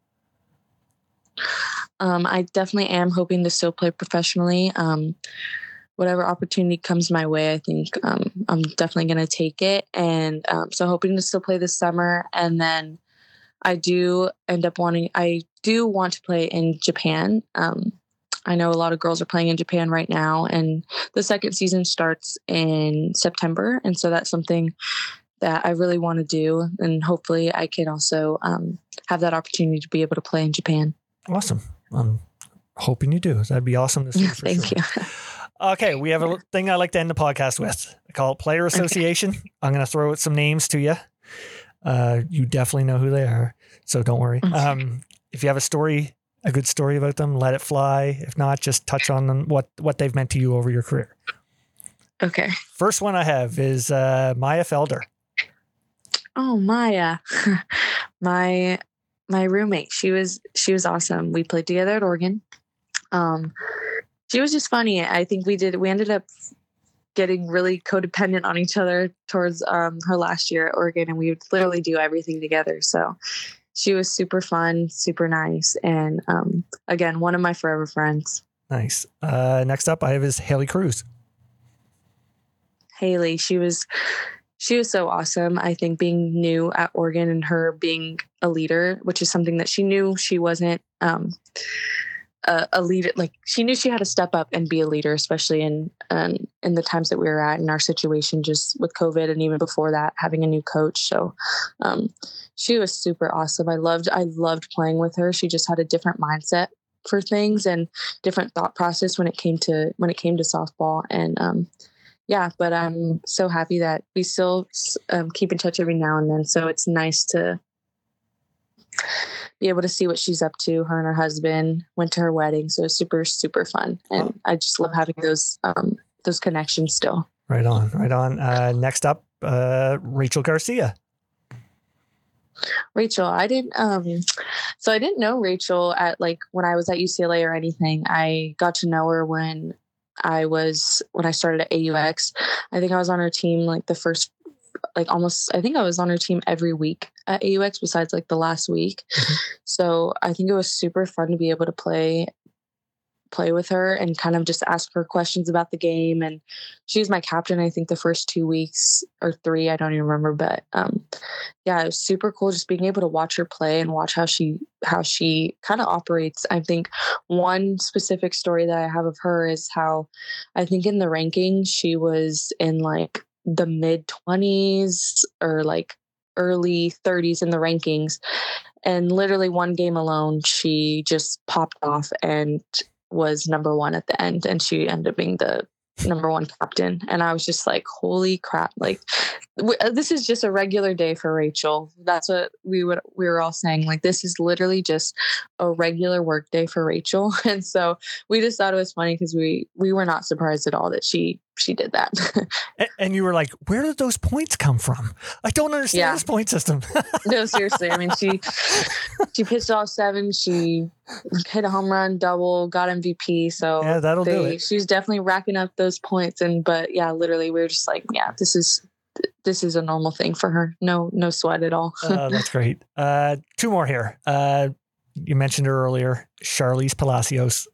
I definitely am hoping to still play professionally. Whatever opportunity comes my way, I think I'm definitely going to take it. And so hoping to still play this summer. And then I do want to play in Japan. I know a lot of girls are playing in Japan right now, and the second season starts in September. And so that's something that I really want to do. And hopefully I can also have that opportunity to be able to play in Japan. Awesome. I'm hoping you do. That'd be awesome to see. Thank you. Okay, we have a thing I like to end the podcast with. I call it Player Association. Okay. I'm going to throw out some names to you. You definitely know who they are, so don't worry. Okay. If you have a good story about them, let it fly. If not, just touch on them, what they've meant to you over your career. Okay. First one I have is Maya Felder. Oh, Maya. My roommate. She was awesome. We played together at Oregon. She was just funny. I think we ended up getting really codependent on each other towards her last year at Oregon, and we would literally do everything together. So she was super fun, super nice. And again, one of my forever friends. Nice. Next up I have is Haley Cruz. Haley, she was She was so awesome. I think being new at Oregon and her being a leader, which is something that she knew she wasn't a leader. Like she knew she had to step up and be a leader, especially in the times that we were at in our situation, just with COVID, and even before that, having a new coach. So she was super awesome. I loved playing with her. She just had a different mindset for things and different thought process when it came to softball. And yeah, but I'm so happy that we still keep in touch every now and then. So it's nice to be able to see what she's up to. Her and her husband went to her wedding, so it's super, super fun. And I just love having those connections still. Right on. Next up, Rachel Garcia. Rachel, I didn't know Rachel at when I was at UCLA or anything. I got to know her when I started at AUX. I think I was on her team I think I was on her team every week at AUX besides the last week. Mm-hmm. So I think it was super fun to be able to play with her and kind of just ask her questions about the game. And she was my captain, I think the first 2 weeks or 3, I don't even remember. But yeah, it was super cool just being able to watch her play and watch how she kind of operates. I think one specific story that I have of her is how I think in the rankings, she was in the mid 20s or early 30s in the rankings. And literally one game alone, she just popped off and was number 1 at the end, and she ended up being the number 1 captain. And I was just like, holy crap, this is just a regular day for Rachel. That's what we were all saying, this is literally just a regular work day for Rachel. And so we just thought it was funny because we were not surprised at all that she did that. And you were like, where did those points come from? I don't understand this point system. No, seriously. I mean, she pitched all 7. She hit a home run, double, got MVP. So yeah, that'll do it. She's definitely racking up those points. But yeah, literally we were just like, yeah, this is a normal thing for her. No sweat at all. That's great. 2 more here. You mentioned her earlier, Charlize Palacios.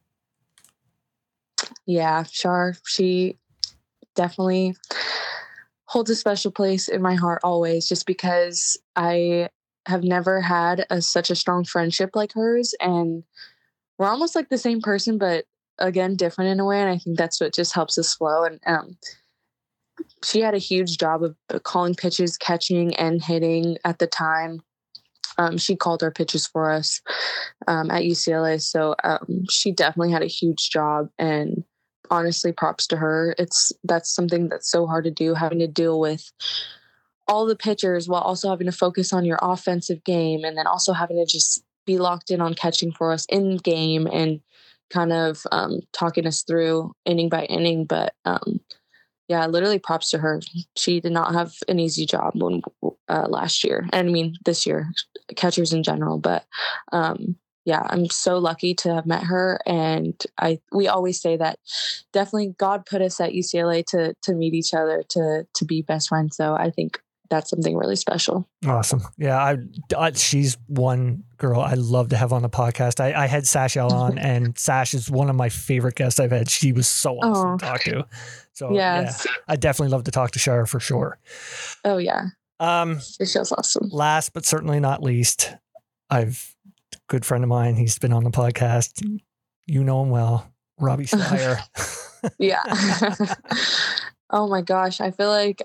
Yeah, Char, she definitely holds a special place in my heart always, just because I have never had such a strong friendship like hers. And we're almost like the same person, but again, different in a way. And I think that's what just helps us flow. And she had a huge job of calling pitches, catching and hitting at the time. She called our pitches for us at UCLA. So she definitely had a huge job, and honestly, props to her. That's something that's so hard to do, having to deal with all the pitchers while also having to focus on your offensive game, and then also having to just be locked in on catching for us in game and kind of talking us through inning by inning. But yeah, literally props to her. She did not have an easy job last year. And I mean, this year, catchers in general. But yeah, I'm so lucky to have met her. And we always say that definitely God put us at UCLA to meet each other, to be best friends. So I think that's something really special. Awesome. Yeah. She's one girl I love to have on the podcast. I had Sash on, and Sash is one of my favorite guests I've had. She was so awesome to talk to. So yes. Yeah, I definitely love to talk to Shar for sure. Oh yeah. She was awesome. Last, but certainly not least, a good friend of mine. He's been on the podcast. You know him well, Robbie Schleier. Yeah. Oh my gosh. I feel like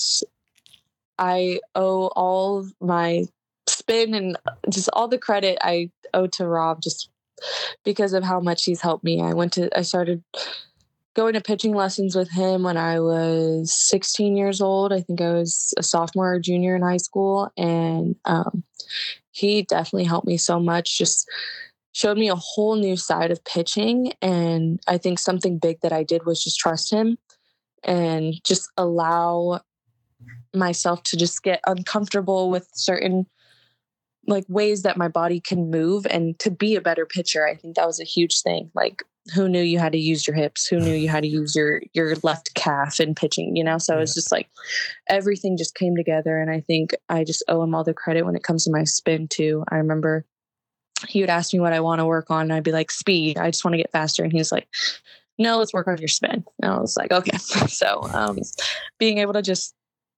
I owe all my spin and just all the credit I owe to Rob, just because of how much he's helped me. I started going to pitching lessons with him when I was 16 years old. I think I was a sophomore or junior in high school. And he definitely helped me so much, just showed me a whole new side of pitching. And I think something big that I did was just trust him and just allow myself to just get uncomfortable with certain ways that my body can move and to be a better pitcher. I think that was a huge thing. Who knew you had to use your hips? Who knew you had to use your left calf in pitching, So it was just everything just came together. And I think I just owe him all the credit when it comes to my spin too. I remember he would ask me what I want to work on. And I'd be like, speed. I just want to get faster. And he's like, no, let's work on your spin. And I was like, okay. So being able to just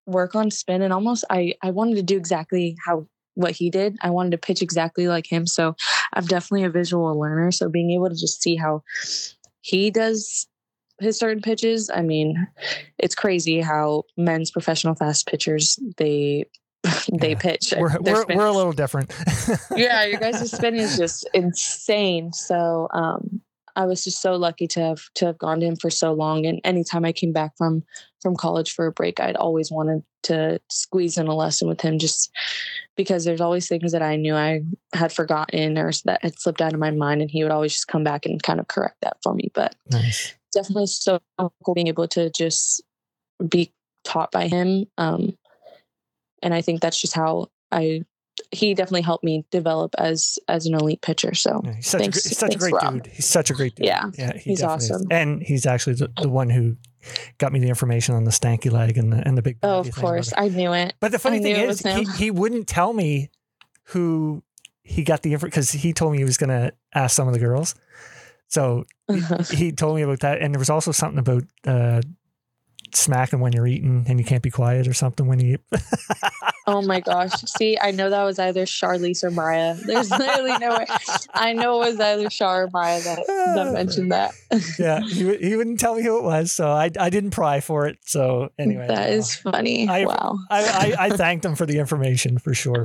work on spin, and almost I wanted to do exactly what he did. I wanted to pitch exactly like him. So I'm definitely a visual learner. So being able to just see how he does his certain pitches, I mean, it's crazy how men's professional fast pitchers, they pitch. We're a little different. Yeah, your guys' spin is just insane. So I was just so lucky to have gone to him for so long. And anytime I came back from college for a break, I'd always wanted to squeeze in a lesson with him, just because there's always things that I knew I had forgotten or that had slipped out of my mind, and he would always just come back and kind of correct that for me. But nice. Definitely so cool being able to just be taught by him. And I think that's just how he definitely helped me develop as an elite pitcher. So he's such a great dude. He's such a great dude. Yeah, he's awesome. Is. And he's actually the one who got me the information on the stanky leg and the big. Oh, of course, I knew it. But the funny thing is, he wouldn't tell me who he got the information, because he told me he was going to ask some of the girls. So he told me about that, and there was also something about smacking when you're eating and you can't be quiet or something when you eat. Oh my gosh. See, I know that was either Charlize or Maya. There's literally no way. I know it was either Char or Maya that mentioned that. Yeah, he wouldn't tell me who it was, so I didn't pry for it. So anyway. That is funny. Wow. I thanked him for the information for sure.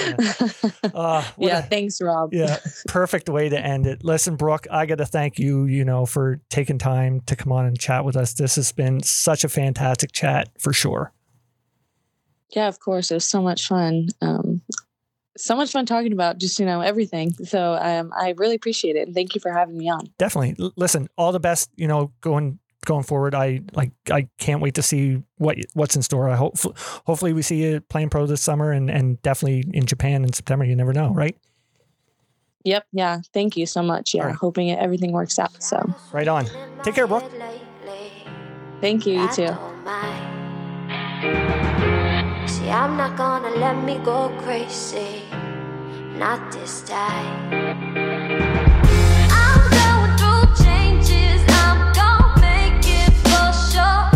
But thanks, Rob. Yeah, perfect way to end it. Listen, Brooke, I got to thank you, for taking time to come on and chat with us. This has been such a fantastic chat for sure. Yeah, of course. It was so much fun. So much fun talking about just, everything. So I really appreciate it. And thank you for having me on. Definitely. Listen, all the best, going forward. I can't wait to see what's in store. Hopefully we see you playing pro this summer and definitely in Japan in September. You never know, right? Yep. Yeah. Thank you so much. Yeah. Right. Hoping everything works out. So right on. Take care, Brooke. Thank you. You too. See, I'm not gonna let me go crazy, not this time. I'm going through changes, I'm gonna make it for sure.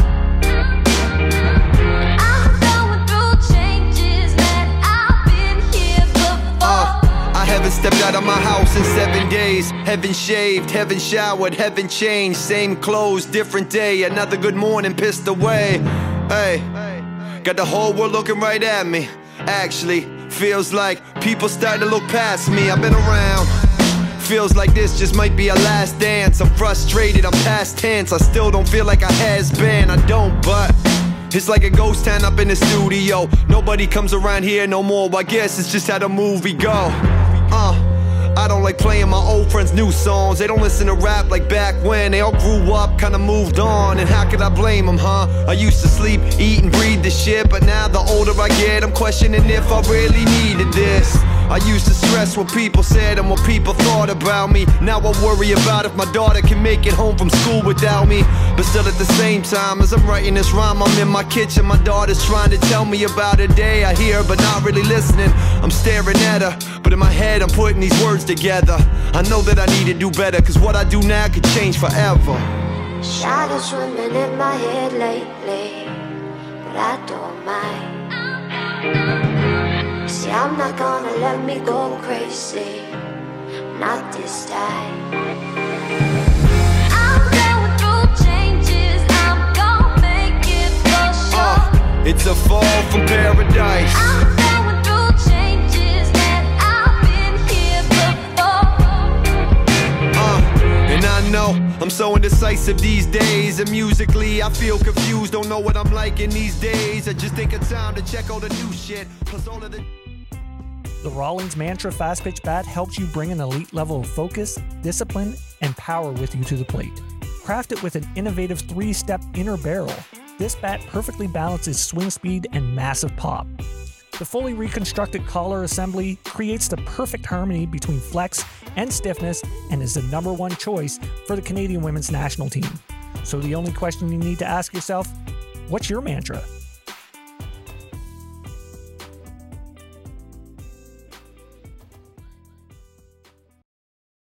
I'm going through changes, man, I've been here before. I haven't stepped out of my house in 7 days. Heaven shaved, heaven showered, heaven changed. Same clothes, different day, another good morning pissed away. Hey. Got the whole world looking right at me. Actually, feels like people starting to look past me. I've been around. Feels like this just might be a last dance. I'm frustrated, I'm past tense. I still don't feel like I has been. I don't, but it's like a ghost town up in the studio. Nobody comes around here no more. I guess it's just how the movie go. I don't like playing my old friends' new songs. They don't listen to rap like back when. They all grew up, kinda moved on. And how could I blame them, huh? I used to sleep, eat and breathe this shit. But now the older I get, I'm questioning if I really needed this. I used to stress what people said and what people thought about me. Now I worry about if my daughter can make it home from school without me. But still at the same time, as I'm writing this rhyme, I'm in my kitchen. My daughter's trying to tell me about a day. I hear her but not really listening. I'm staring at her, but in my head I'm putting these words together. I know that I need to do better, cause what I do now could change forever. Shadows swimming in my head lately, but I don't mind. See, I'm not gonna let me go crazy, not this time. I'm going through changes, I'm gonna make it for sure. It's a fall from paradise. I'm going through changes, and I've been here before. And I know I'm so indecisive these days. And musically I feel confused, don't know what I'm like in these days. I just think it's time to check all the new shit, plus all of the... The Rawlings Mantra Fast Pitch Bat helps you bring an elite level of focus, discipline, and power with you to the plate. Crafted with an innovative 3-step inner barrel, this bat perfectly balances swing speed and massive pop. The fully reconstructed collar assembly creates the perfect harmony between flex and stiffness and is the #1 choice for the Canadian women's national team. So the only question you need to ask yourself, what's your mantra?